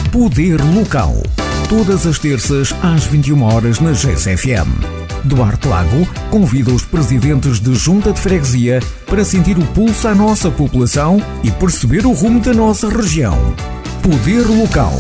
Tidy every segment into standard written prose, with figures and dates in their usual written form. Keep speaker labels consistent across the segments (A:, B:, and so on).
A: Poder Local. Todas as terças às 21 horas na GCFM. Duarte Lago convida os presidentes de Junta de Freguesia para sentir o pulso à nossa população e perceber o rumo da nossa região. Poder Local.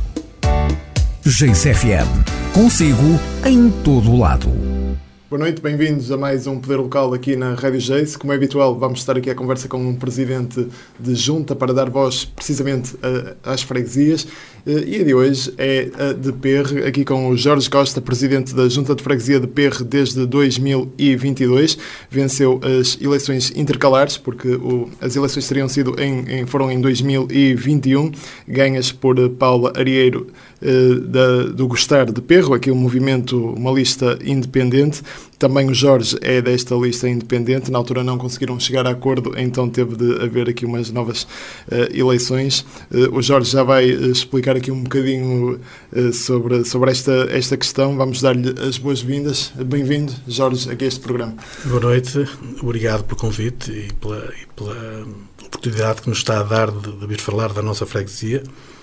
A: GCFM. Consigo em todo o lado.
B: Boa noite, bem-vindos a mais um Poder Local aqui na Rádio Geis. Como é habitual, vamos estar aqui à conversa com um presidente de junta para dar voz precisamente às freguesias. E a de hoje é a de Perre, aqui com o Jorge Costa, presidente da Junta de Freguesia de Perre desde 2022. Venceu as eleições intercalares, porque as eleições foram em 2021, ganhas por Paula Arieiro do Gostar de Perro, aqui um movimento, uma lista independente. Também o Jorge é desta lista independente. Na altura não conseguiram chegar a acordo, então teve de haver aqui umas novas eleições. O Jorge já vai explicar aqui um bocadinho sobre esta questão. Vamos dar-lhe as boas-vindas. Bem-vindo, Jorge, aqui a este programa.
C: Boa noite, obrigado pelo convite e pela oportunidade que nos está a dar de vir falar da nossa freguesia.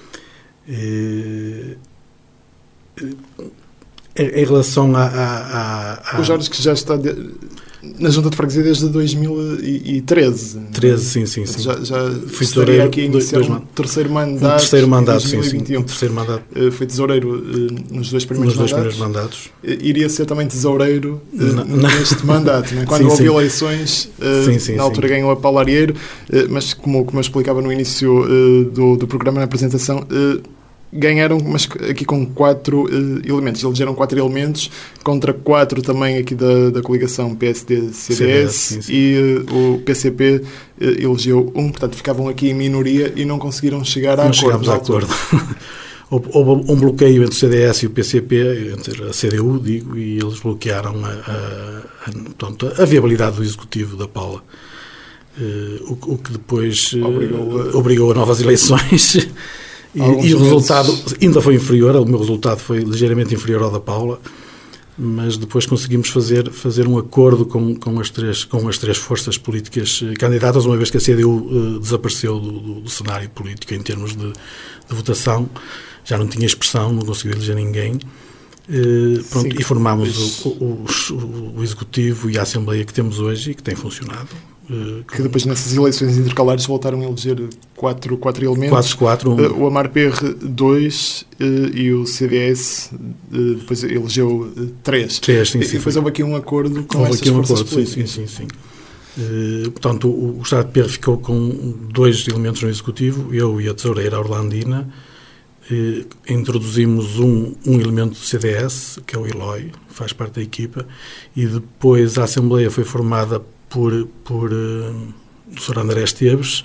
C: Em relação
B: O Jorge, que já está na Junta de Freguesia desde 2013.
C: 13, sim.
B: Já
C: fui
B: estaria aqui a iniciar um terceiro mandato.
C: Um terceiro mandato.
B: Foi tesoureiro nos dois primeiros
C: mandatos.
B: Iria ser também tesoureiro neste mandato. Né? Quando houve eleições, na altura ganhou a Paula Arieiro, mas como eu explicava no início do programa, na apresentação, ganharam, mas aqui com 4 elementos. Elegeram 4 elementos contra 4 também aqui da coligação PSD-CDS e o PCP elegeu 1. Portanto, ficavam aqui em minoria e não conseguiram chegar a acordo.
C: Chegámos a acordo. Houve um bloqueio entre o CDS e o PCP, entre a CDU, e eles bloquearam a viabilidade do executivo da Paula. O que depois obrigou a novas eleições. E o resultado ainda foi inferior, o meu resultado foi ligeiramente inferior ao da Paula, mas depois conseguimos fazer um acordo com as três forças políticas candidatas, uma vez que a CDU desapareceu do cenário político em termos de votação, já não tinha expressão, não conseguiu eleger ninguém. E formámos o Executivo e a Assembleia que temos hoje e que tem funcionado.
B: Que depois nessas eleições intercalares voltaram a eleger 4 elementos.
C: 4.
B: O Amar PR 2 e o CDS depois elegeu 3.
C: Sim.
B: E depois houve aqui um acordo com essas forças políticas.
C: Sim. Portanto, o Estado de PR ficou com 2 elementos no Executivo, eu e a tesoureira Orlandina. Introduzimos um elemento do CDS, que é o Eloy, faz parte da equipa, e depois a Assembleia foi formada por o Sr. André Esteves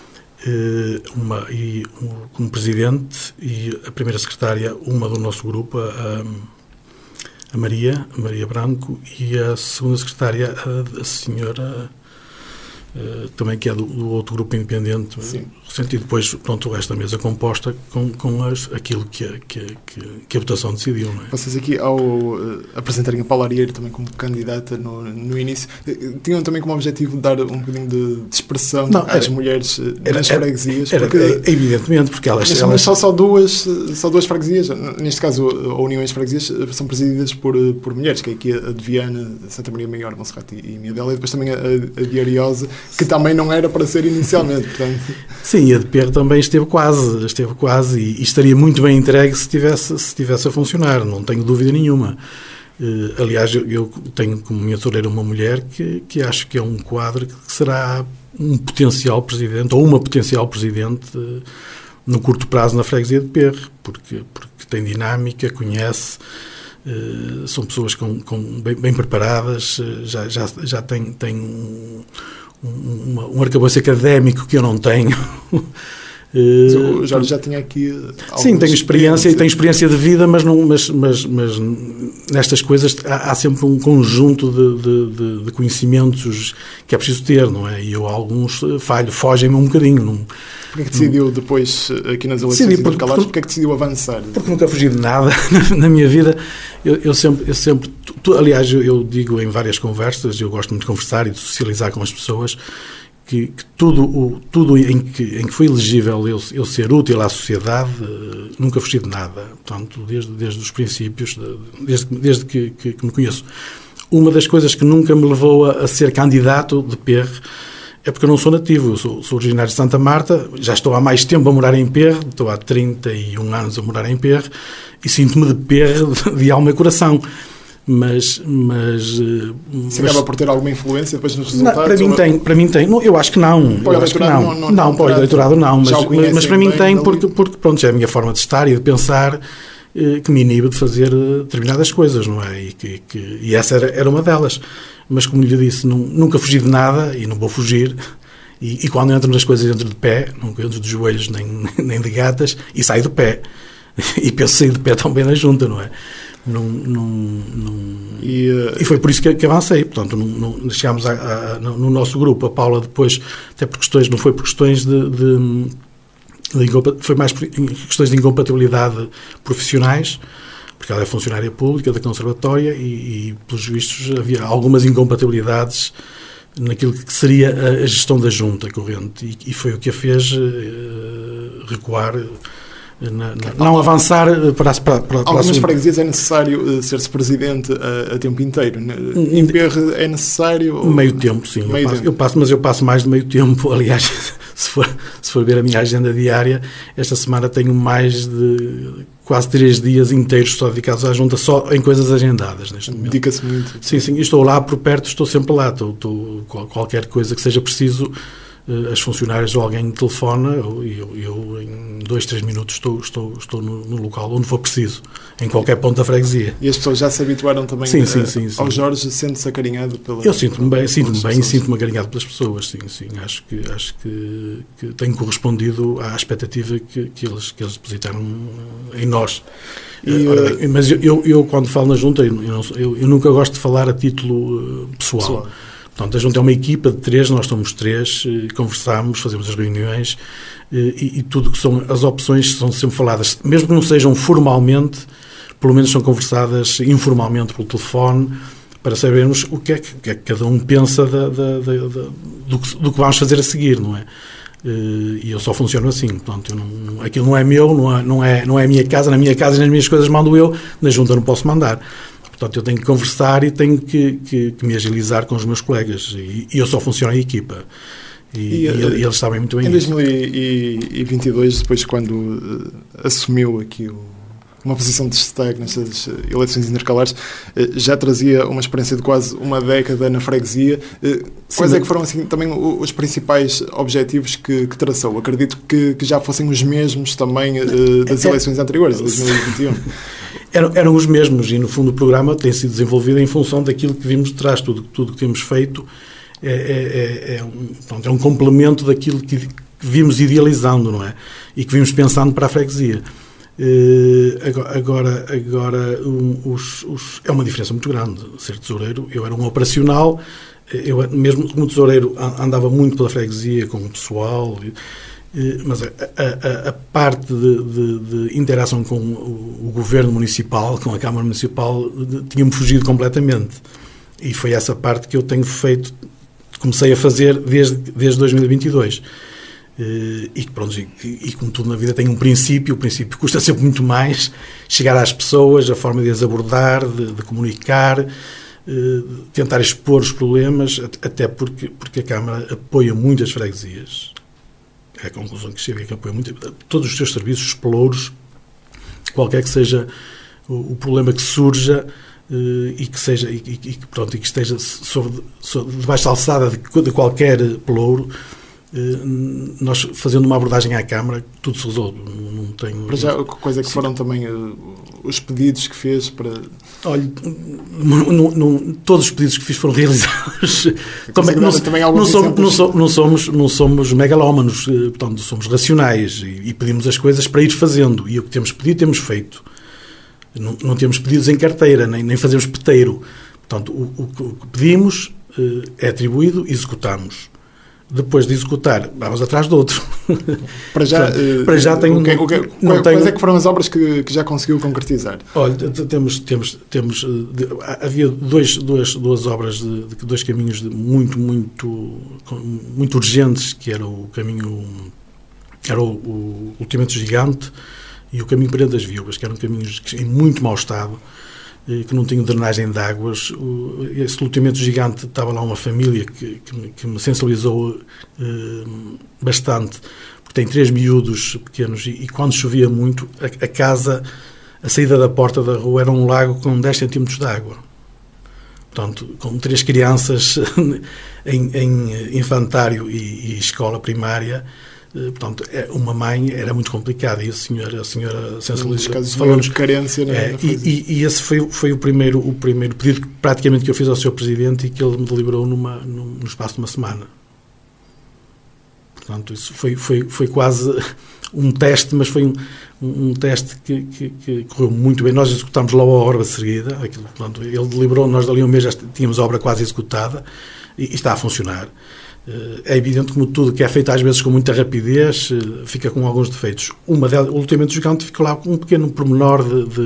C: como presidente, e a primeira secretária, uma do nosso grupo, a Maria Branco, e a segunda secretária, a senhora também, que é do outro grupo independente. E depois, pronto, o resto da mesa composta com aquilo que a votação decidiu. Não é?
B: Vocês aqui, ao apresentarem a Paula Arieiro também como candidata no início, tinham também como objetivo dar um bocadinho de expressão às mulheres nas freguesias?
C: Evidentemente, porque elas
B: só duas freguesias, neste caso a Uniões Freguesias, são presididas por mulheres, que é aqui a de Viana, Santa Maria Maior, Monserrate e Miadela, e depois também a de Ariosa, que também não era para ser inicialmente. Portanto.
C: Sim, e a de Perro também esteve quase e estaria muito bem entregue se tivesse a funcionar, não tenho dúvida nenhuma. Aliás, eu tenho como minha tesoureira uma mulher que acho que é um quadro que será um potencial presidente ou uma potencial presidente no curto prazo na freguesia de Perro, porque tem dinâmica, conhece. São pessoas bem preparadas, já têm um arcabouço académico que eu não tenho.
B: O Jorge já tinha aqui...
C: Sim, tenho experiência e tenho experiência de vida, mas nestas coisas há sempre um conjunto de conhecimentos que é preciso ter, não é? E eu alguns fogem-me um bocadinho.
B: Porquê é que decidiu depois, aqui nas eleições intercalares, porquê é que decidiu avançar?
C: Porque nunca fugi de nada na minha vida. Eu sempre aliás, eu digo em várias conversas, eu gosto muito de conversar e de socializar com as pessoas, que tudo em que foi elegível eu ser útil à sociedade, nunca fugi de nada. Portanto, desde os princípios, desde que me conheço. Uma das coisas que nunca me levou a ser candidato de PR é porque eu não sou nativo. Eu sou originário de Santa Marta, já estou há mais tempo a morar em PR, estou há 31 anos a morar em PR e sinto-me de PR de alma e coração. Mas
B: acaba por ter alguma influência depois nos resultados?
C: Para mim tem. Não, eu acho que não. Para o eleitorado não. Mas para mim tem, porque pronto, já é a minha forma de estar e de pensar que me inibe de fazer determinadas coisas, não é? E essa era uma delas. Mas, como lhe disse, nunca fugi de nada e não vou fugir. E quando entro nas coisas, entro de pé, nunca entro de joelhos nem de gatas, e saio de pé. E penso sair de pé também na junta, não é? E foi por isso que avancei. Portanto, chegámos no nosso grupo, a Paula depois, até por questões, não foi por questões foi mais por questões de incompatibilidade profissionais, porque ela é funcionária pública da Conservatória e pelos vistos havia algumas incompatibilidades naquilo que seria a gestão da junta corrente e foi o que a fez recuar, não avançar para
B: algumas freguesias é necessário ser-se presidente a tempo inteiro. Em PR é necessário...
C: Meio tempo, sim. Eu passo mais de meio tempo. Aliás, se for ver a minha agenda diária, esta semana tenho mais de quase 3 dias inteiros só dedicados à junta, só em coisas agendadas neste momento.
B: Dedica-se muito.
C: Sim, estou lá por perto, estou sempre lá. Qualquer coisa que seja preciso, as funcionárias ou alguém telefona, eu em 2-3 minutos estou no local onde for preciso, em qualquer ponto da freguesia.
B: E as pessoas já se habituaram também
C: sim.
B: ao Jorge, sente-se acarinhado pela...
C: Eu sinto-me bem e sinto-me acarinhado pelas pessoas, sim. Acho que tenho correspondido à expectativa que eles depositaram em nós. Mas eu quando falo na junta, eu nunca gosto de falar a título pessoal. Portanto, a junta é uma equipa de 3, nós somos 3, conversamos, fazemos as reuniões e tudo que são as opções são sempre faladas, mesmo que não sejam formalmente, pelo menos são conversadas informalmente pelo telefone, para sabermos o que é que cada um pensa do que vamos fazer a seguir, não é? E eu só funciono assim, portanto, aquilo não é meu, não é a minha casa, na minha casa e nas minhas coisas mando eu, na junta não posso mandar. Portanto, eu tenho que conversar e tenho que me agilizar com os meus colegas. E eu só funciono em equipa. E eles sabem muito bem isso.
B: Em 2022, depois quando assumiu aqui uma posição de destaque nestas eleições intercalares, já trazia uma experiência de quase uma década na freguesia. Quais é que foram assim, também os principais objetivos que traçou? Acredito que já fossem os mesmos também das eleições anteriores, de 2021.
C: Eram os mesmos e, no fundo, o programa tem sido desenvolvido em função daquilo que vimos de trás. Tudo que temos feito é um complemento daquilo que vimos idealizando, não é? E que vimos pensando para a freguesia. Agora é uma diferença muito grande ser tesoureiro. Eu era um operacional, eu mesmo como tesoureiro andava muito pela freguesia com o pessoal, mas a parte de interação com o governo municipal, com a Câmara Municipal, tinha-me fugido completamente. E foi essa parte que eu tenho feito, comecei a fazer desde 2022. E como tudo na vida tem um princípio, o princípio custa sempre muito mais chegar às pessoas, a forma de as abordar, de comunicar, tentar expor os problemas, até porque a Câmara apoia muitas freguesias. É a conclusão que chega, que apoia muito todos os seus serviços, os pelouros, qualquer que seja o problema que surja e que esteja debaixo da alçada de qualquer pelouro. Nós, fazendo uma abordagem à Câmara, tudo se resolve. Não tenho...
B: Para já, coisa que foram também os pedidos que fez para...
C: Olha, todos os pedidos que fiz foram realizados. Não somos megalómanos, portanto, somos racionais e pedimos as coisas para ir fazendo. E o que temos pedido, temos feito. Não temos pedidos em carteira, nem fazemos peteiro. Portanto, o que pedimos é atribuído e executamos. Depois de executar, vamos atrás de outro.
B: Para já,
C: tenho...
B: Quais é que foram as obras que já conseguiu concretizar?
C: Olha, havia duas obras, dois caminhos muito urgentes, que era o caminho, era o loteamento gigante e o caminho Pereira das Viúvas, que eram caminhos em muito mau estado, que não tinham drenagem de águas. Esse loteamento gigante, estava lá uma família que me sensibilizou bastante, porque tem 3 miúdos pequenos e quando chovia muito, a casa, a saída da porta da rua era um lago com 10 centímetros de água. Portanto, com 3 crianças em infantário e escola primária, portanto, uma mãe era muito complicado e a senhora sensibilizou.
B: Falou-nos de carência,
C: e esse foi o primeiro pedido praticamente que eu fiz ao Sr. Presidente e que ele me deliberou no espaço de uma semana. Portanto, isso foi quase um teste, mas foi um teste que correu muito bem. Nós executámos logo a obra de seguida. Portanto, ele deliberou, nós dali um mês já tínhamos a obra quase executada e está a funcionar. É evidente, como tudo que é feito às vezes com muita rapidez, fica com alguns defeitos. O loteamento gigante ficou lá com um pequeno pormenor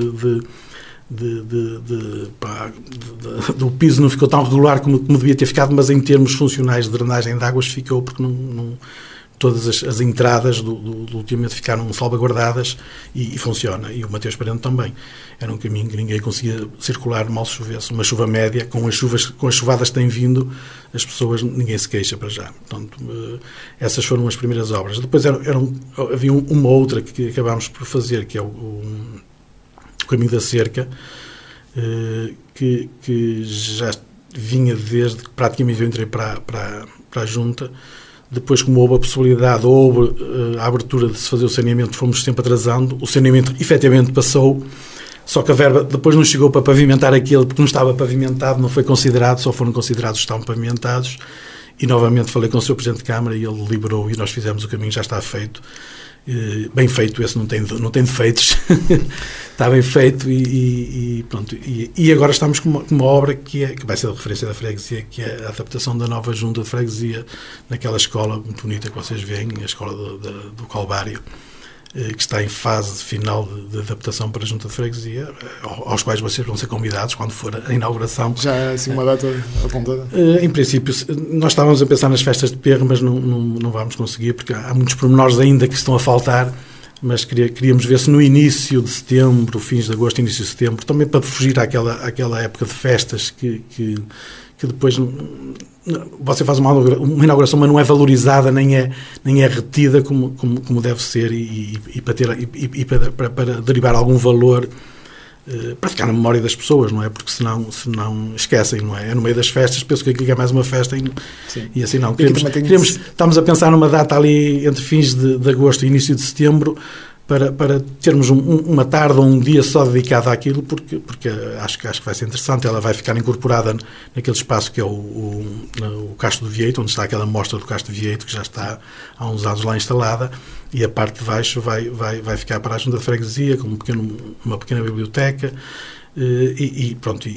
C: do piso não ficou tão regular como devia ter ficado, mas em termos funcionais de drenagem de águas ficou, porque todas as entradas do loteamento ficaram salvaguardadas e funciona. E o Mateus Parente também. Era um caminho que ninguém conseguia circular mal chovesse. Uma chuva média, com as chuvadas que têm vindo, as pessoas, ninguém se queixa para já. Portanto, essas foram as primeiras obras. Depois havia uma outra que acabámos por fazer, que é o caminho da cerca, que já vinha desde que praticamente eu entrei para a Junta. Depois, como houve a possibilidade, houve a abertura de se fazer o saneamento, fomos sempre atrasando. O saneamento efetivamente passou, só que a verba depois não chegou para pavimentar aquele, porque não estava pavimentado, não foi considerado, só foram considerados os que estavam pavimentados. E novamente falei com o Sr. Presidente de Câmara e ele liberou e nós fizemos o caminho, já está feito. Bem feito, esse não tem defeitos. Está bem feito e pronto. E agora estamos com uma obra que vai ser a referência da freguesia, que é a adaptação da nova junta de freguesia naquela escola muito bonita que vocês veem, a escola do Calvário, que está em fase final de adaptação para a junta de freguesia, aos quais vocês vão ser convidados quando for a inauguração.
B: Já é assim uma data apontada?
C: Em princípio, nós estávamos a pensar nas festas de Perro, mas não vamos conseguir, porque há muitos pormenores ainda que estão a faltar, mas queríamos ver se no início de setembro, fins de agosto, início de setembro, também para fugir àquela época de festas que depois você faz uma inauguração, mas não é valorizada, nem é retida como deve ser e para derivar algum valor, para ficar na memória das pessoas, não é? Porque senão esquecem, não é? É no meio das festas, penso que aqui é mais uma festa e assim não. Estamos a pensar numa data ali entre fins de agosto e início de setembro, para termos uma tarde ou um dia só dedicado àquilo, porque acho que vai ser interessante. Ela vai ficar incorporada naquele espaço que é o Castro do Vieito, onde está aquela mostra do Castro do Vieito, que já está há uns anos lá instalada, e a parte de baixo vai ficar para a junta de freguesia, com uma pequena biblioteca, e pronto,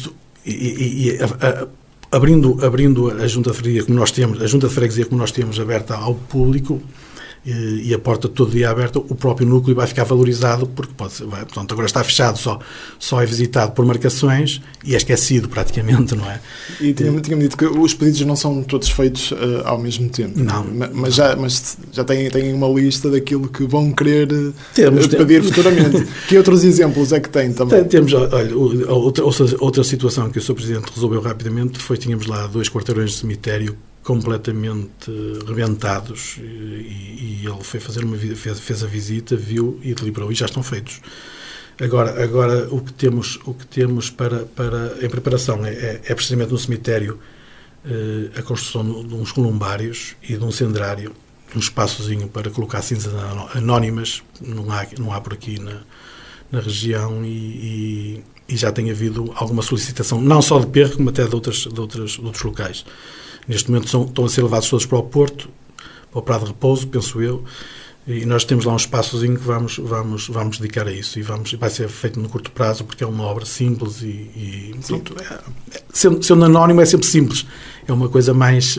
C: abrindo a junta de freguesia como nós temos aberta ao público, e a porta todo dia aberta, o próprio núcleo vai ficar valorizado, porque portanto, agora está fechado, só é visitado por marcações e é esquecido praticamente, não é?
B: E tinha-me dito que os pedidos não são todos feitos ao mesmo tempo.
C: Não.
B: Mas já têm uma lista daquilo que vão querer pedir futuramente. Que outros exemplos é que tem também?
C: Temos, olha, outra situação que o Sr. Presidente resolveu rapidamente tínhamos lá 2 quarteirões de cemitério completamente rebentados e ele foi fazer fez a visita, viu e deliberou e já estão feitos. Agora o que temos para em preparação é precisamente no cemitério a construção de uns columbários e de um cendrário, um espaçozinho para colocar cinzas anónimas, não há por aqui na região e já tem havido alguma solicitação, não só de Perro, como até de outros locais. Neste momento estão a ser levados todos para o Porto, para o Prado de Repouso, penso eu, E nós temos lá um espaçozinho que vamos dedicar a isso, e vai ser feito no curto prazo, porque é uma obra simples e pronto, sendo anónimo é sempre simples, é uma coisa mais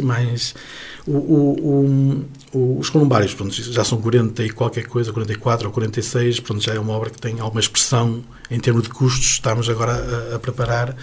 C: os Columbários, pronto, já são 40 e qualquer coisa, 44 ou 46, pronto, já é uma obra que tem alguma expressão em termos de custos. Estamos agora a preparar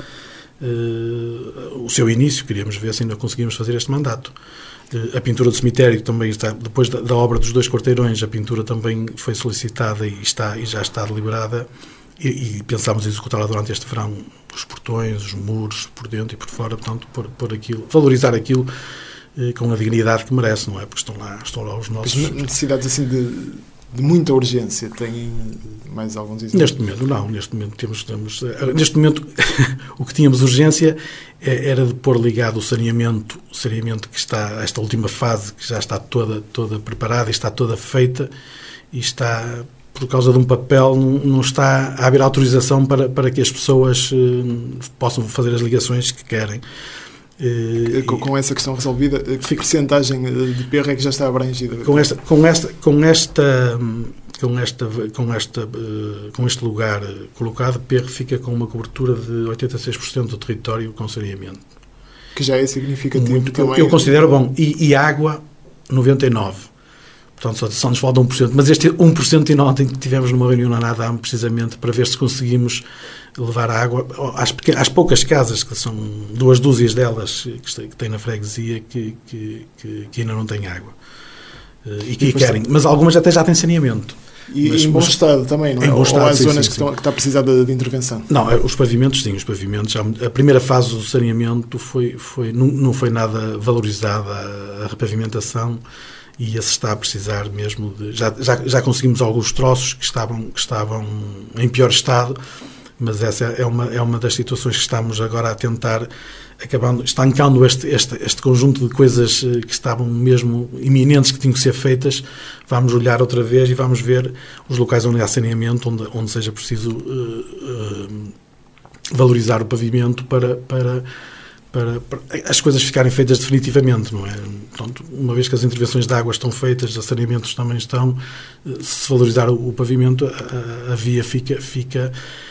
C: o seu início, queríamos ver se ainda conseguimos fazer este mandato. A pintura do cemitério também está, depois da obra dos 2 quarteirões, a pintura também foi solicitada e já está deliberada, e pensámos executá-la durante este verão, os portões, os muros, por dentro e por fora, portanto, por aquilo, valorizar aquilo com a dignidade que merece, não é? Porque estão lá os nossos...
B: Mas necessidades assim de muita urgência, têm mais alguns exemplos?
C: Neste momento temos neste momento o que tínhamos urgência era de pôr ligado o saneamento que está, esta última fase, que já está toda preparada, está toda feita, e está, por causa de um papel, não está a haver autorização para que as pessoas possam fazer as ligações que querem.
B: Com essa questão resolvida, que percentagem de PER é que já está abrangida?
C: Com este lugar colocado, PER fica com uma cobertura de 86% do território com saneamento.
B: Que já é significativo.
C: Eu considero bom. E água, 99%. Portanto, só nos falta 1%. Mas este 1% e ontem tivemos numa reunião na NADAM, precisamente, para ver se conseguimos levar a água às poucas casas, que são 2 dúzias delas que têm na freguesia, que ainda não têm água. E que querem. Mas algumas até já têm saneamento.
B: E em bom estado também, não é? Ou há zonas que está a precisar de intervenção?
C: Não, os pavimentos, sim. Os pavimentos, a primeira fase do saneamento não foi nada valorizada, a repavimentação, e esse está a precisar mesmo de... Já conseguimos alguns troços que estavam em pior estado, mas essa é uma das situações que estamos agora a tentar, estancando este conjunto de coisas que estavam mesmo iminentes, que tinham que ser feitas. Vamos olhar outra vez e vamos ver os locais onde há saneamento, onde seja preciso valorizar o pavimento para as coisas ficarem feitas definitivamente, não é? Portanto, uma vez que as intervenções de água estão feitas, os saneamentos também estão, se valorizar o pavimento, a via fica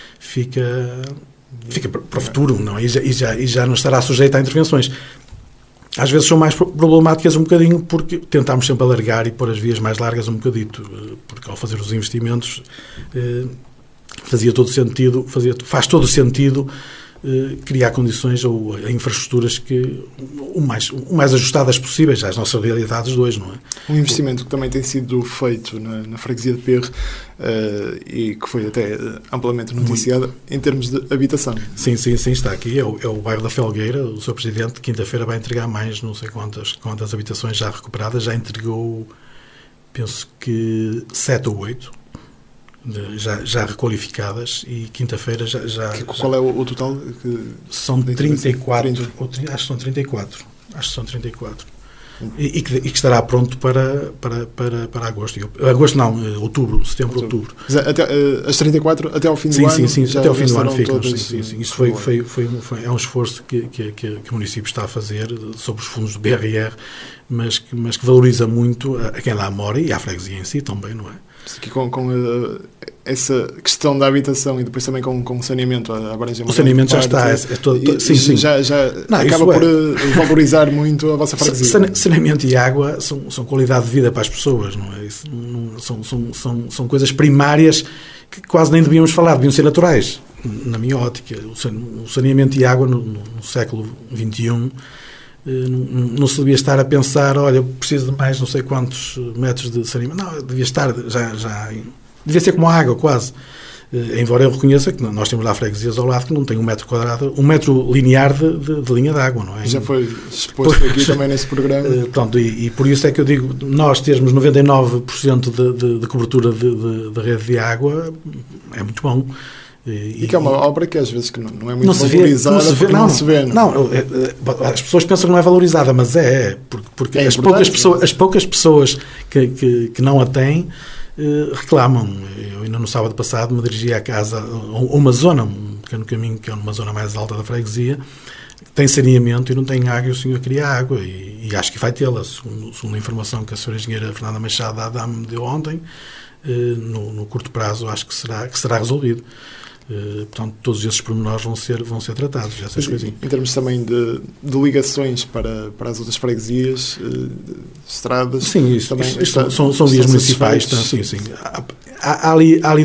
C: para o futuro, não é? E já não estará sujeita a intervenções. Às vezes são mais problemáticas um bocadinho, porque tentámos sempre alargar e pôr as vias mais largas um bocadito, porque ao fazer os investimentos faz todo o sentido criar condições ou infraestruturas o mais ajustadas possíveis às nossas realidades de hoje, não é?
B: Um investimento que também tem sido feito na freguesia de PER e que foi até amplamente noticiado em termos de habitação.
C: Sim, está aqui. É o bairro da Felgueira. O Sr. Presidente, quinta-feira, vai entregar mais não sei quantas habitações já recuperadas. Já entregou, penso que 7 ou 8. Já requalificadas, e quinta-feira já...
B: Qual é o total?
C: São 34. Acho que são 34. E que estará pronto para agosto. Agosto não, setembro.
B: As 34 até ao fim do ano?
C: Sim, até ao fim do ano ficam. Sim. Isso é um esforço que o município está a fazer sobre os fundos do BRR, mas que valoriza muito a quem lá mora e à freguesia em si também, não é?
B: Aqui com essa questão da habitação e depois também com o saneamento,
C: o saneamento já está. Sim.
B: Já acaba por valorizar muito a vossa freguesia.
C: Saneamento e água são qualidade de vida para as pessoas, não é? Isso, são coisas primárias que quase nem devíamos falar, deviam ser naturais, na minha ótica. O saneamento e água no século XXI não se devia estar a pensar, olha, eu preciso de mais não sei quantos metros de saneamento. Não, devia estar devia ser como a água, quase. Embora eu reconheça que nós temos lá freguesias ao lado que não tem 1 metro quadrado, 1 metro linear de linha de água, não é?
B: Já foi exposto aqui também nesse programa.
C: Pronto, e por isso é que eu digo, nós termos 99% de cobertura de rede de água é muito bom.
B: E que é uma obra que às vezes que não é muito valorizada, porque não se vê.
C: Não, as pessoas pensam que não é valorizada, mas porque as poucas pessoas que não a têm reclamam. Eu ainda no sábado passado me dirigi à casa, a uma zona, um pequeno caminho, que é uma zona mais alta da freguesia, tem saneamento e não tem água, e o senhor queria água, e acho que vai tê-la, segundo a informação que a senhora engenheira Fernanda Machado me deu ontem. No curto prazo acho que será resolvido. Portanto, todos esses pormenores vão ser tratados. Essas coisinhas.
B: Em termos também de ligações para as outras freguesias, estradas...
C: Sim, são vias municipais. Sim. Há ali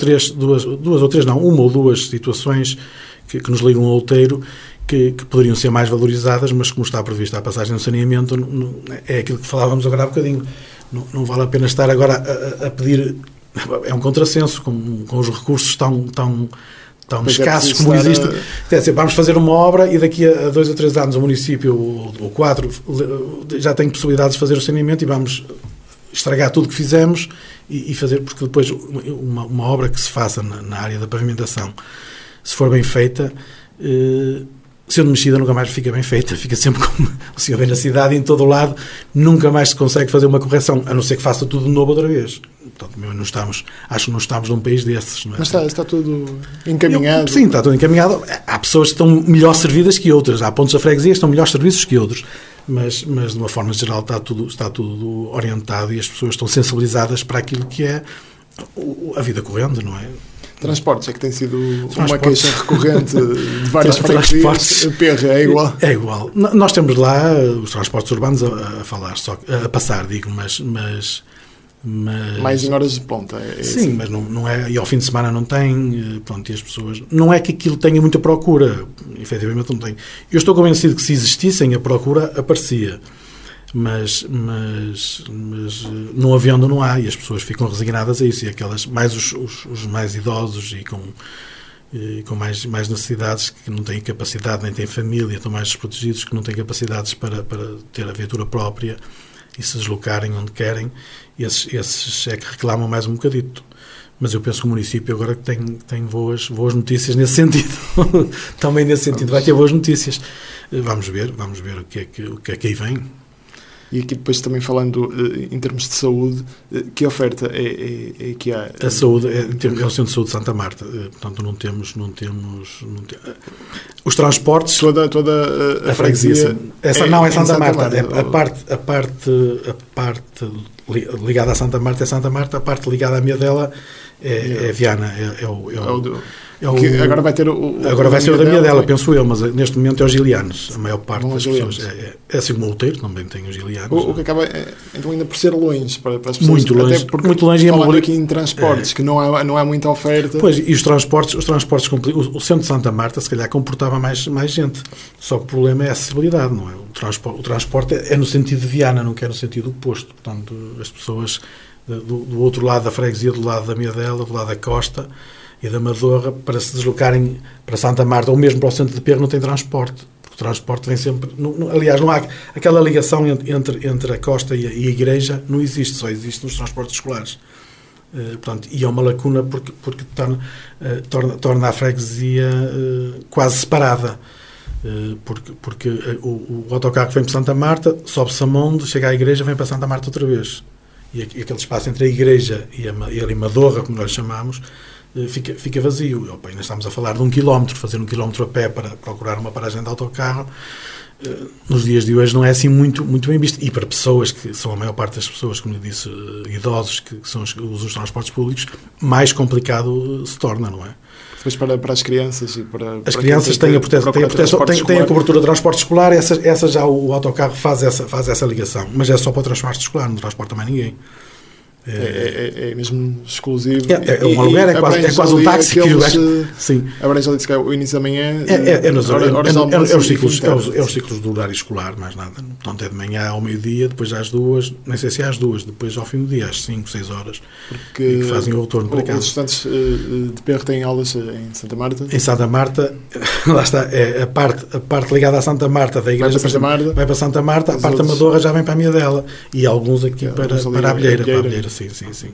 C: uma ou duas situações que nos ligam ao outeiro que poderiam ser mais valorizadas, mas como está prevista a passagem do saneamento, é aquilo que falávamos agora há bocadinho. Não vale a pena estar agora a pedir... É um contrassenso, com os recursos tão escassos como existem. Quer dizer, vamos fazer uma obra e daqui a 2 ou 3 anos o município, ou 4, já tem possibilidades de fazer o saneamento e vamos estragar tudo que fizemos e fazer, porque depois uma obra que se faça na área da pavimentação, se for bem feita... sendo mexida nunca mais fica bem feita, fica sempre como o senhor vê na cidade e em todo o lado, nunca mais se consegue fazer uma correção, a não ser que faça tudo de novo outra vez. Portanto, acho que não estamos num país desses. Não é?
B: Mas está tudo encaminhado?
C: Sim, está tudo encaminhado. Há pessoas que estão melhor servidas que outras, há pontos da freguesia que estão melhores serviços que outros, mas de uma forma geral está tudo orientado e as pessoas estão sensibilizadas para aquilo que é a vida corrente, não é?
B: Transportes, é que tem sido uma queixa recorrente de várias freguesias. O PR é igual?
C: É igual. Nós temos lá os transportes urbanos a passar, digo, mas
B: mais em horas de ponta.
C: Sim,
B: assim.
C: mas não é... E ao fim de semana não tem, pronto, e as pessoas... Não é que aquilo tenha muita procura, efetivamente não tem. Eu estou convencido que se existissem, a procura aparecia. Mas não havendo, não há, e as pessoas ficam resignadas a isso, e aquelas, mais os mais idosos e com mais necessidades, que não têm capacidade, nem têm família, estão mais desprotegidos, que não têm capacidades para ter a viatura própria e se deslocarem onde querem, esses é que reclamam mais um bocadito. Mas eu penso que o município agora tem boas notícias nesse sentido. Também nesse sentido vai ter boas notícias. Vamos ver o que é que aí vem.
B: E aqui depois também falando em termos de saúde, que oferta é que há?
C: A saúde é o Centro de Saúde de Santa Marta, portanto não temos os transportes,
B: toda a freguesia.
C: Essa não é Santa Marta. A parte ligada a Santa Marta é Santa Marta, a parte ligada à Miadela é Viana,
B: agora vai ter
C: agora vai ser o da Miadela, penso eu, mas neste momento é os Gilianos. A maior parte das pessoas é assim como o Outeiro, também tem os Gilianos.
B: O que acaba então ainda por ser longe para as pessoas.
C: Muito longe,
B: até porque,
C: muito longe.
B: Falando aqui em transportes, que não há muita oferta.
C: Pois, e os transportes o centro de Santa Marta se calhar comportava mais gente, só que o problema é a acessibilidade, não é? O transporte é no sentido de Viana, não quer no sentido oposto. Portanto, as pessoas do outro lado da freguesia, do lado da Miadela, do lado da Costa e da Madorra, para se deslocarem para Santa Marta ou mesmo para o centro de Perro, não tem transporte, porque o transporte vem sempre... aliás, não há aquela ligação entre a Costa e a igreja, não existe, só existe nos transportes escolares. Portanto, e é uma lacuna porque torna a freguesia quase separada, porque o autocarro que vem para Santa Marta sobe Samonde, chega à igreja, vem para Santa Marta outra vez, e aquele espaço entre a igreja e a Madorra, como nós chamamos, fica vazio. Ainda estamos a falar de 1 quilómetro, fazer 1 quilómetro a pé para procurar uma paragem de autocarro, nos dias de hoje não é assim muito bem visto. E para pessoas que são a maior parte das pessoas, como eu disse, idosos, que usam os transportes públicos, mais complicado se torna, não é?
B: Depois para as crianças e para...
C: As crianças têm a cobertura de transporte escolar, essa já o autocarro faz essa ligação, mas é só para o transporte escolar, não transporta mais ninguém.
B: É mesmo exclusivo.
C: É um aluguer, é quase um táxi.
B: Abrange ali o início da manhã.
C: É os ciclos do horário escolar, mais nada. Portanto, é de manhã ao meio-dia, depois às 2, nem sei se é às 2, depois ao fim do dia, às 5, 6 horas, que fazem o retorno para casa.
B: Os estudantes de Perro têm aulas em Santa Marta?
C: Em Santa Marta, lá está, é a parte ligada à Santa Marta da igreja vai para Santa Marta, a parte da Madorra já vem para a Miadela, e alguns aqui para a Abelheira. Sim.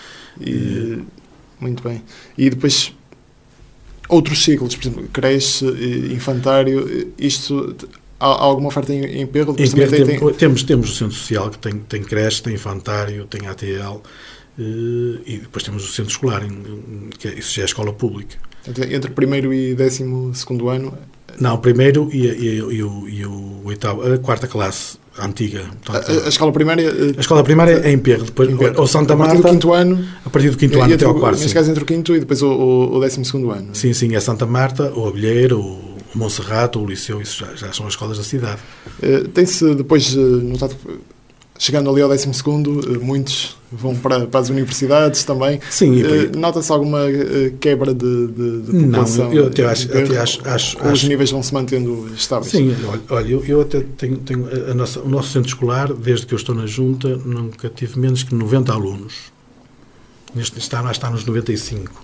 B: Muito bem. E depois, outros ciclos, por exemplo, creche, infantário, isto... Há alguma oferta em Perro?
C: Temos o Centro Social, que tem creche, tem infantário, tem ATL, e depois temos o Centro Escolar, isso já é escola pública.
B: Entre 1º e 12º ano,
C: Não, o primeiro e o oitavo, a quarta classe, a antiga. Portanto,
B: a escola primária...
C: A escola primária é em Perro, depois ou Santa Marta...
B: A partir do 5º ano...
C: A partir do 5º ano até ao quarto,
B: neste caso entre o 5º e depois o 12º ano.
C: Sim, é Santa Marta, ou Abelheira, ou Monserrate, ou o Liceu, isso já são as escolas da cidade.
B: Tem-se depois notado... Chegando ali ao 12º, muitos vão para as universidades também.
C: Sim.
B: Nota-se alguma quebra de população?
C: Não, eu até acho
B: ou os níveis vão se mantendo estáveis?
C: Sim, olha, eu até tenho o nosso centro escolar, desde que eu estou na Junta, nunca tive menos que 90 alunos. Neste ano está nos 95.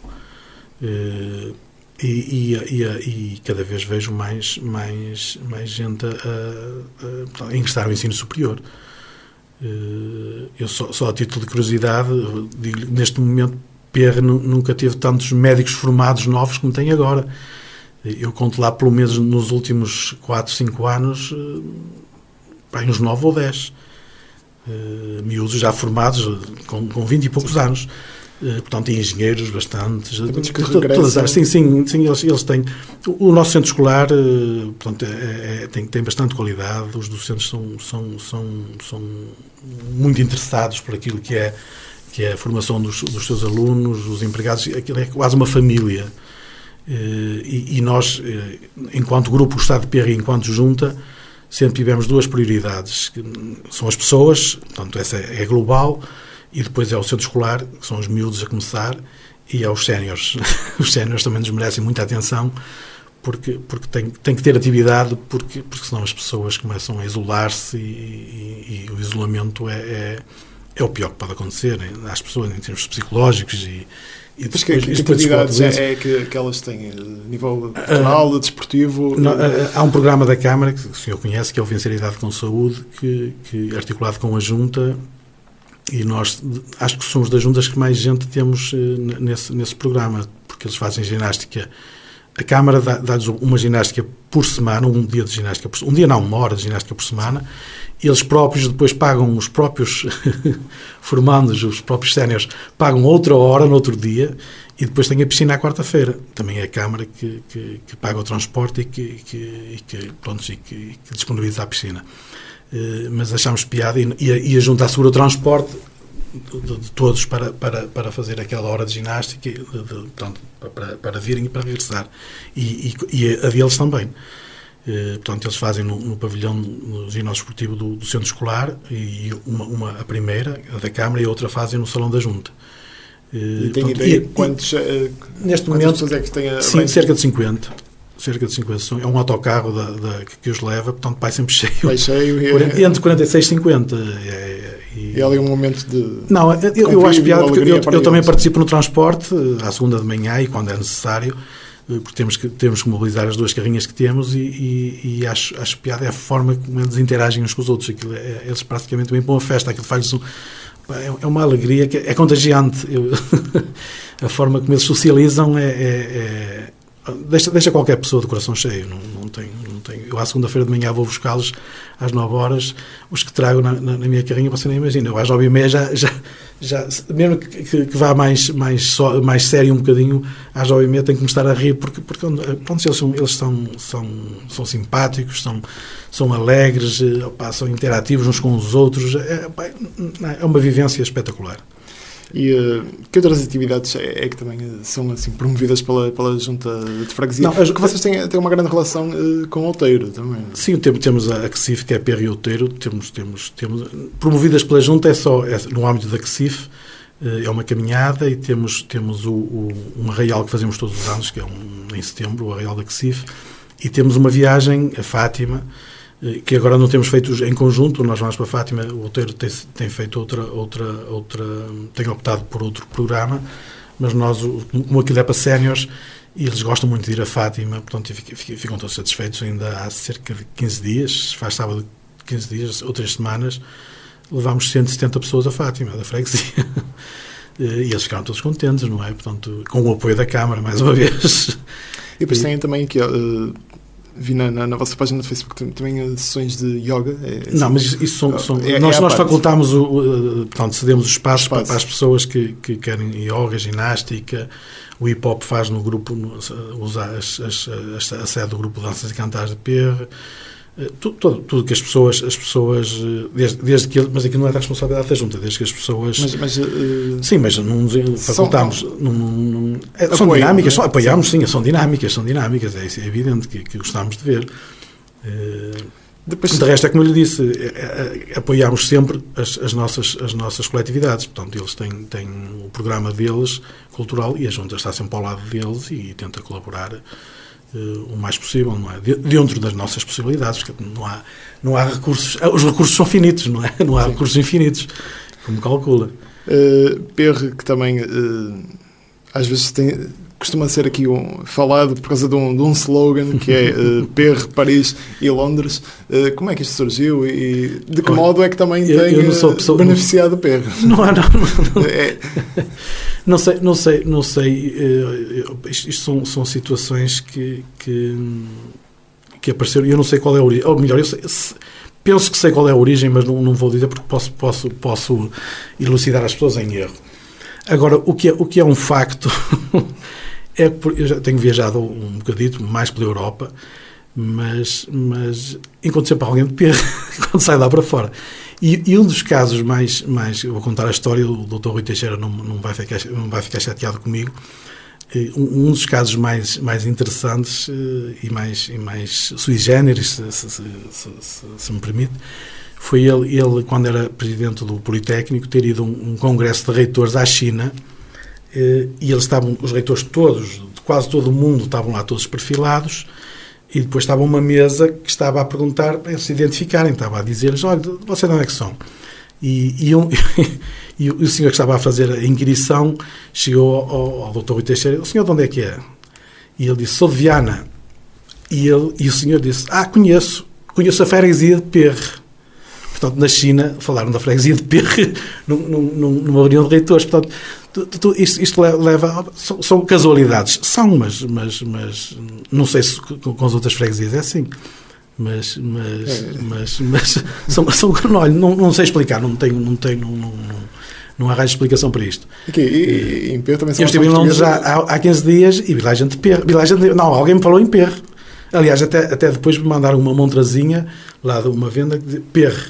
C: E cada vez vejo mais gente a ingressar no ensino superior. Eu só a título de curiosidade digo, neste momento PR nunca teve tantos médicos formados novos como tem agora. Eu conto lá pelo menos nos últimos 4, 5 anos uns 9 ou 10 miúdos já formados com 20 e poucos anos. Portanto, engenheiros bastantes, todas as sim, eles têm. O nosso centro escolar, portanto, tem bastante qualidade. Os docentes são muito interessados por aquilo que é a formação dos seus alunos, os empregados. Aquilo é quase uma família. E nós, enquanto grupo Estado de PR e enquanto Junta, sempre tivemos 2 prioridades, que são as pessoas, portanto, essa é global. E depois é o centro escolar, que são os miúdos a começar, e é os séniores. Os séniores também nos merecem muita atenção, porque tem que ter atividade, porque senão as pessoas começam a isolar-se e o isolamento é o pior que pode acontecer, né? Às pessoas em termos psicológicos e
B: depois, que atividades é que elas têm? Nível canal, desportivo?
C: Há um programa da Câmara, que o senhor conhece, que é o Vencer a Idade com Saúde, que articulado com a Junta. E nós acho que somos das juntas que mais gente temos nesse programa, porque eles fazem ginástica. A Câmara dá-lhes uma ginástica por semana, um dia de ginástica por semana, um dia não, uma hora de ginástica por semana. Eles próprios depois pagam, os próprios formandos, os próprios séniores, pagam outra hora no outro dia e depois tem a piscina à quarta-feira. Também é a Câmara que paga o transporte e que disponibiliza a piscina. Mas achamos piada e a Junta assegura o transporte de todos para fazer aquela hora de ginástica, para virem e para regressar. E a deles também. Portanto, eles fazem no pavilhão, no ginásio esportivo do centro escolar, e a primeira, a da Câmara, e a outra fazem no Salão da Junta.
B: E tem ideia de
C: neste momento,
B: pessoas é que têm a...
C: Sim, cerca de 50. É um autocarro que os leva, portanto vai sempre cheio.
B: Vai cheio.
C: Entre 46 e 50.
B: E há ali um momento de...
C: Não, eu acho piada, porque eu também participo no transporte, à segunda de manhã e quando é necessário, porque temos que mobilizar as 2 carrinhas que temos e acho piada é a forma como eles interagem uns com os outros. Eles praticamente vêm para uma festa, aquilo faz-lhes é uma alegria, que é contagiante. A forma como eles socializam deixa qualquer pessoa de coração cheio. Não tem. Eu, à segunda-feira de manhã, vou buscá-los às 9 horas. Os que trago na minha carrinha, você nem imagina. Eu, às 9h30, já mesmo que vá mais sério um bocadinho, às 9h30 tenho que me estar a rir, porque eles são simpáticos, são alegres, são interativos uns com os outros. É uma vivência espetacular.
B: E que outras atividades é que também são assim, promovidas pela Junta de Freguesia? Porque vocês têm uma grande relação com o Outeiro também.
C: Sim, temos a CSIF, que é PR e Outeiro. Temos promovidas pela Junta, no âmbito da CSIF, é uma caminhada, e temos um arraial que fazemos todos os anos, que é em setembro, o arraial da CSIF, e temos uma viagem a Fátima, que agora não temos feito em conjunto. Nós vamos para Fátima, o Outeiro tem feito outra, tem optado por outro programa, mas nós, como aquilo é para séniores, e eles gostam muito de ir a Fátima, portanto ficam todos satisfeitos. Ainda há cerca de 15 dias, faz sábado 15 dias ou 3 semanas, levámos 170 pessoas a Fátima, da freguesia. E eles ficaram todos contentes, não é? Portanto, com o apoio da Câmara, mais uma vez.
B: E depois tem também aqui... vi na vossa página do Facebook também sessões de yoga.
C: Não, mas isso são nós facultamos, portanto, cedemos o espaço para as pessoas que querem yoga, ginástica. O hip-hop faz no grupo, usa a sede do grupo Danças e Cantares de PR. Tudo que as pessoas desde que mas aqui não é da responsabilidade da junta, desde que as pessoas sim, mas não facultamos são dinâmicas, apoiamos, sim, são dinâmicas, é evidente que gostamos de ver. De resto, é como eu lhe disse, apoiamos sempre as nossas coletividades, portanto eles têm o programa deles cultural e a junta está sempre ao lado deles e tenta colaborar o mais possível, não é? Dentro das nossas possibilidades, porque não há recursos, os recursos são finitos, não é? Não há recursos infinitos, como calcula.
B: PR, que também às vezes costuma ser aqui falado por causa de um slogan que é PR, Paris e Londres. Como é que isto surgiu e de que modo é que também tem beneficiado o PR?
C: Não sei. Isto são situações que apareceram. Eu não sei qual é a origem. Ou melhor, penso que sei qual é a origem, mas não vou dizer porque posso elucidar as pessoas em erro. Agora, o que é um facto é que eu já tenho viajado um bocadito mais pela Europa, mas encontro sempre alguém de PR quando sai lá para fora. E um dos casos mais eu vou contar a história, o Dr. Rui Teixeira não vai ficar chateado comigo. Um dos casos mais interessantes e mais sui generis, se me permite, foi ele, quando era presidente do Politécnico, ter ido a um congresso de reitores à China, e os reitores todos, de quase todo o mundo, estavam lá todos perfilados, e depois estava uma mesa que estava a perguntar para eles se identificarem, estava a dizer-lhes: olha, vocês de onde é que são? E o senhor que estava a fazer a inquirição chegou ao Dr. Rui Teixeira: o senhor de onde é que é? E ele disse: sou de Viana. E o senhor disse: conheço a freguesia de Perre. Portanto, na China falaram da freguesia de Perre numa reunião de reitores. Portanto, isto leva... São casualidades. São, mas não sei se com as outras freguesias é assim. Mas são olha, não sei explicar, não arranjo explicação para isto.
B: E em Perre também são...
C: Eu estive em Londres há 15 dias e vi lá gente de Perre. Não, alguém me falou em Perre. Aliás, até depois me mandaram uma montrazinha lá de uma venda que dizia Perre.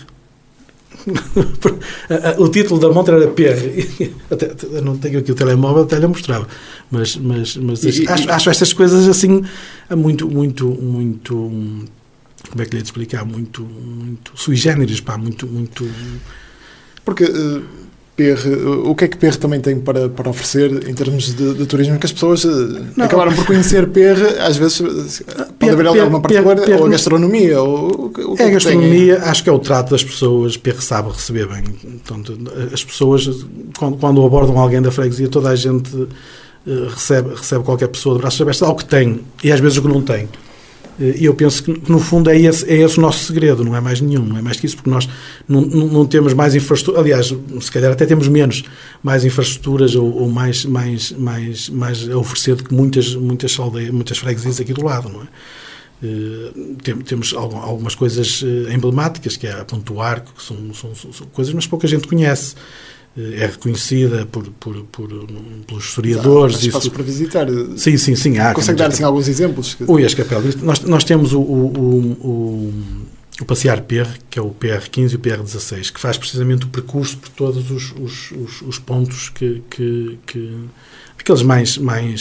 C: O título da montra era PR. Até não tenho aqui o telemóvel, até lhe mostrava. Mas acho estas coisas assim muito como é que lhe de explicar? Muito sui generis, muito.
B: Porque o que é que PR também tem para oferecer em termos de turismo? Que as pessoas acabaram por conhecer PR, às vezes pode haver alguma particular, ou a gastronomia, ou o que
C: a gastronomia, acho que é o trato das pessoas. PR sabe receber bem. Portanto, as pessoas, quando abordam alguém da freguesia, toda a gente recebe qualquer pessoa de braços abertos, ao que tem, e às vezes o que não tem. E eu penso que, no fundo, é esse o nosso segredo, não é mais nenhum, não é mais que isso, porque nós não temos mais infraestrutura, aliás, se calhar até temos mais infraestruturas ou mais a oferecer do que muitas aldeias, muitas freguesias aqui do lado, não é? Temos algumas coisas emblemáticas, que é a Ponte do Arco, que são coisas, mas pouca gente conhece. É reconhecida pelos historiadores.
B: Há espaços para visitar.
C: Sim.
B: Consegue dar assim, alguns exemplos?
C: As capelas. Nós temos o Passear PR, que é o PR15 e o PR16, que faz precisamente o percurso por todos os pontos aqueles mais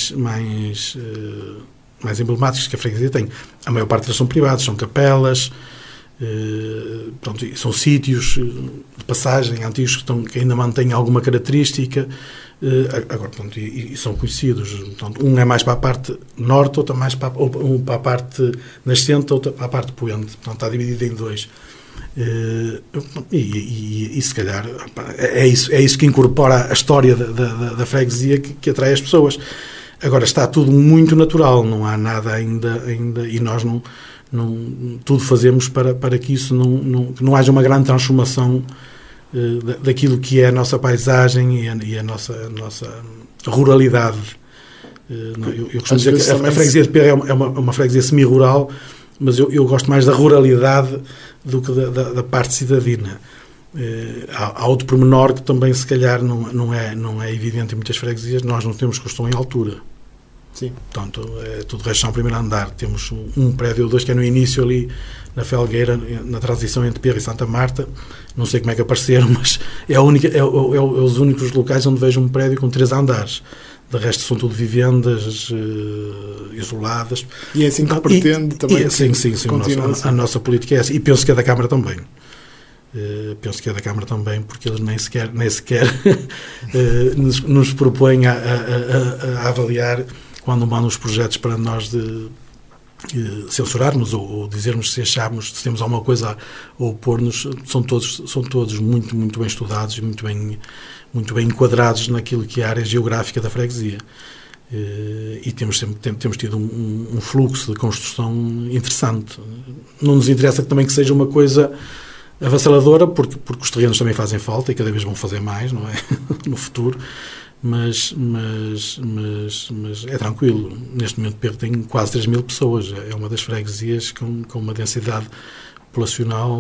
C: emblemáticos que a freguesia tem. A maior parte deles são privados, são capelas. São sítios de passagem antigos que ainda mantêm alguma característica, agora, e são conhecidos. Portanto, um é mais para a parte norte, outro mais para a parte nascente, outro para a parte poente. Portanto, está dividido em dois. E se calhar é isso que incorpora a história da freguesia que atrai as pessoas. Agora, está tudo muito natural, não há nada ainda e nós não tudo fazemos para que isso não haja uma grande transformação daquilo que é a nossa paisagem e a nossa ruralidade. Eu costumo dizer que a freguesia de Perre é uma freguesia semi-rural, mas eu gosto mais da ruralidade do que da parte cidadina. Há outro pormenor que também, se calhar, não é evidente em muitas freguesias. Nós não temos construção em altura.
B: Sim.
C: Portanto, é tudo resto ao primeiro andar. Temos um prédio ou dois que é no início ali, na Felgueira, na transição entre Perra e Santa Marta. Não sei como é que apareceram, mas é os únicos locais onde vejo um prédio com 3 andares. De resto são tudo vivendas isoladas.
B: E é assim que pretende também?
C: Sim. A nossa política é assim. E penso que é da Câmara também. Porque eles nem sequer nos propõem a avaliar quando mandam os projetos para nós de censurarmos ou dizermos se achamos, se temos alguma coisa a opor-nos. São todos muito, muito bem estudados e muito bem enquadrados naquilo que é a área geográfica da freguesia. E temos tido um fluxo de construção interessante. Não nos interessa também que seja uma coisa avassaladora, porque os terrenos também fazem falta e cada vez vão fazer mais, não é? No futuro, mas é tranquilo. Neste momento Perro tem quase 3.000 pessoas, é uma das freguesias com uma densidade populacional.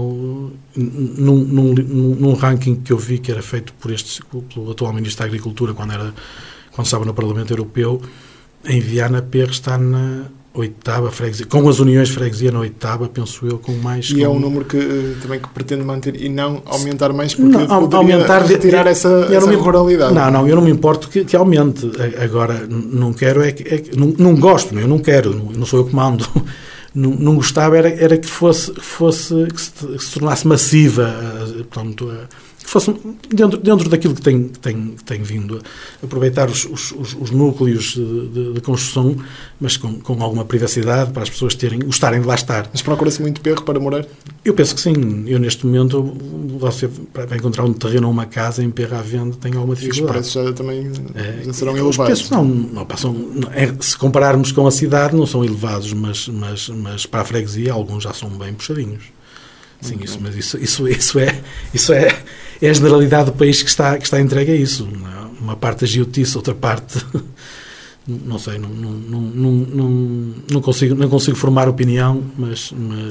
C: Num ranking que eu vi que era feito pelo atual Ministro da Agricultura quando estava no Parlamento Europeu, em Viana, Perro está na 8ª freguesia, com as uniões de freguesia na 8ª, penso eu, com mais...
B: E é um número que pretende manter e não aumentar mais, porque poderia retirar essa ruralidade. Não,
C: eu não me importo que aumente. Agora, não quero, não gosto, eu não quero, não sou eu que mando. Não gostava era que se tornasse massiva, portanto, que fosse dentro daquilo que tem vindo a aproveitar os núcleos de construção, mas com alguma privacidade para as pessoas gostarem de lá estar.
B: Mas procura-se muito Perro para morar?
C: Eu penso que sim. Eu, neste momento, você para encontrar um terreno ou uma casa em Perro à venda tem alguma dificuldade.
B: E os preços já serão elevados? Os preços
C: não passam, se compararmos com a cidade, não são elevados, mas para a freguesia alguns já são bem puxadinhos. Sim, isso é a generalidade do país que está entregue a isso. Uma parte a Giotice, outra parte não sei, não consigo formar opinião, mas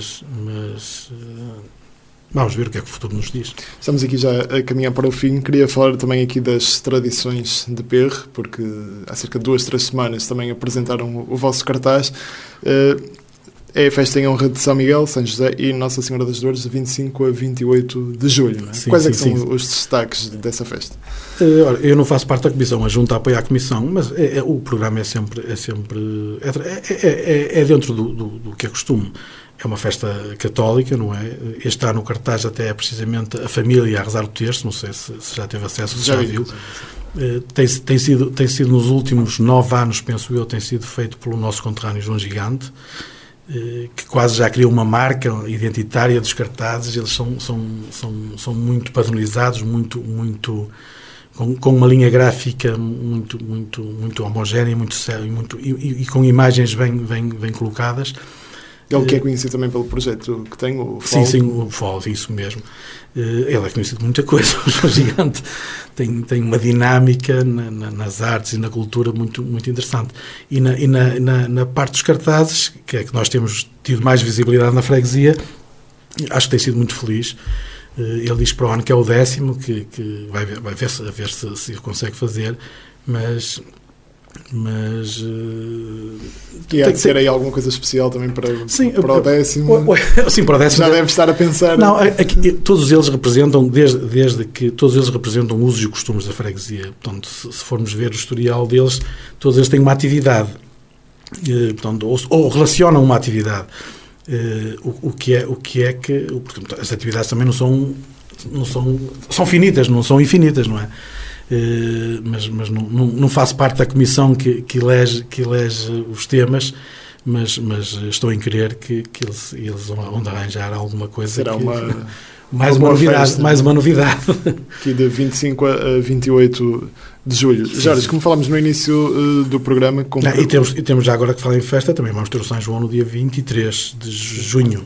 C: vamos ver o que é que o futuro nos diz.
B: Estamos aqui já a caminhar para o fim. Queria falar também aqui das tradições de Perro, porque há cerca de 2-3 semanas também apresentaram o vosso cartaz. É a festa em honra de São Miguel, São José e Nossa Senhora das Dores, de 25 a 28 de julho. Não é?
C: Sim,
B: Quais
C: sim,
B: são os destaques dessa festa?
C: Eu não faço parte da comissão, a Junta apoia a comissão, mas o programa é sempre dentro do que é costume. É uma festa católica, não é? Este ano o cartaz até é precisamente a família a rezar o terço, não sei se já teve acesso, se já viu. Tem sido nos últimos 9 anos, penso eu, tem sido feito pelo nosso conterrâneo João Gigante, que quase já criou uma marca identitária dos cartazes. Eles são muito padronizados, muito com uma linha gráfica muito homogénea, muito séria, e com imagens bem colocadas.
B: Ele que é conhecido também pelo projeto que tem, o FOL.
C: Sim, o FOL, isso mesmo. Ele é conhecido por muita coisa, o João Gigante tem uma dinâmica nas artes e na cultura muito interessante. E na parte dos cartazes, que é que nós temos tido mais visibilidade na freguesia, acho que tem sido muito feliz. Ele diz para o ano que é o 10º, que vai ver se consegue fazer, mas
B: e há de ser aí alguma coisa especial também para o 10º?
C: Sim, para o 10º.
B: Já deve estar a pensar.
C: Não, aqui, todos eles representam, desde que todos eles representam usos e costumes da freguesia. Portanto, se formos ver o historial deles, todos eles têm uma atividade, portanto, ou relacionam uma atividade. Portanto, as atividades também são finitas, não são infinitas, não é? Mas não faço parte da comissão que elege os temas, mas estou em crer que eles vão arranjar alguma coisa.
B: Será
C: mais uma novidade.
B: Aqui de 25 a 28 de julho. Jorge, como falámos no início do programa...
C: E temos já agora que falar em festa, também vamos ter o São João no dia 23 de junho.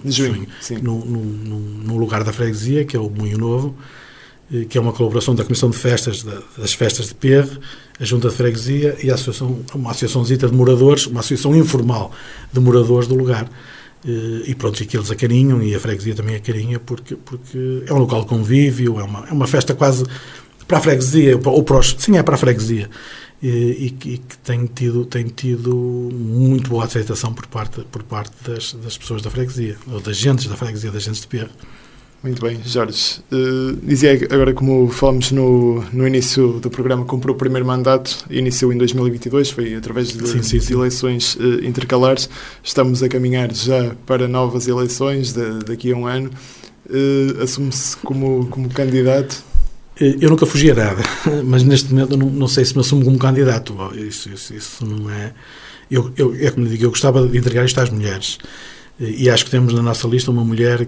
C: No lugar da freguesia, que é o Moinho Novo, que é uma colaboração da Comissão de Festas, das Festas de Perro, a Junta de Freguesia e uma associaçãozita de moradores, uma associação informal de moradores do lugar. e pronto, e que eles acarinham, e a freguesia também acarinha, porque é um local de convívio, é uma festa quase para a freguesia, ou sim, é para a freguesia, e que tem tido muito boa aceitação por parte das pessoas da freguesia, ou das gentes da freguesia, das gentes de Perro.
B: Muito bem, Jorge. Dizia agora, como falamos no início do programa, comprou o primeiro mandato, iniciou em 2022, foi através de eleições intercalares. Estamos a caminhar já para novas eleições daqui a um ano. Assume-se como candidato?
C: Eu nunca fugi a nada, mas neste momento não sei se me assumo como candidato. Isso não é... É como digo, eu gostava de entregar isto às mulheres. E acho que temos na nossa lista uma mulher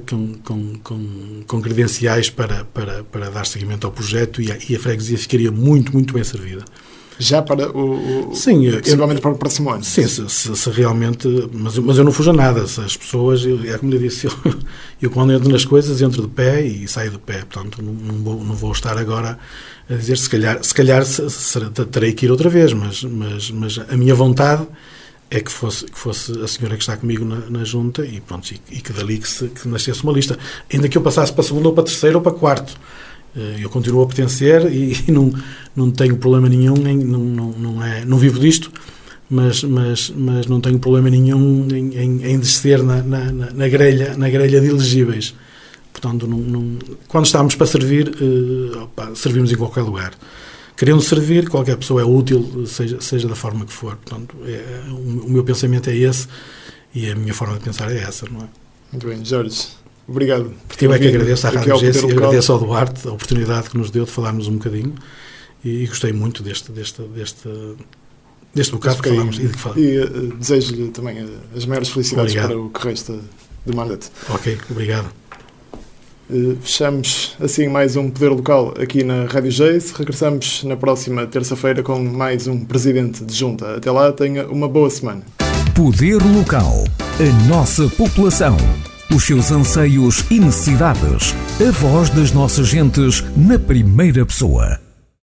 C: com credenciais para dar seguimento ao projeto, e a freguesia ficaria muito, muito bem servida.
B: Já para possivelmente para o próximo ano?
C: Sim, se realmente... Mas eu não fujo a nada. Se as pessoas... É como eu disse, eu quando entro nas coisas, entro de pé e saio de pé. Portanto, não vou estar agora a dizer se calhar terei que ir outra vez, mas a minha vontade é que fosse a senhora que está comigo na junta, e pronto, e que dali que nascesse uma lista. Ainda que eu passasse para segundo, ou para terceiro, ou para quarto. Eu continuo a pertencer e não tenho problema nenhum não vivo disto, mas não tenho problema nenhum em descer na grelha de elegíveis. Portanto, quando estamos para servir, servimos em qualquer lugar. Querendo servir, qualquer pessoa é útil, seja da forma que for. Portanto, o meu pensamento é esse, e a minha forma de pensar é essa, não é?
B: Muito bem, Jorge. Obrigado.
C: Eu é que agradeço à Rádio Gés e agradeço ao Duarte a oportunidade que nos deu de falarmos um bocadinho, e gostei muito deste bocado que falámos.
B: E desejo-lhe também as maiores felicidades. Obrigado. Para o que resta do mandato.
C: Ok, obrigado.
B: Fechamos assim mais um Poder Local aqui na Rádio Gés. Regressamos na próxima terça-feira com mais um Presidente de Junta. Até lá, tenha uma boa semana.
A: Poder Local. A nossa população. Os seus anseios e necessidades. A voz das nossas gentes na primeira pessoa.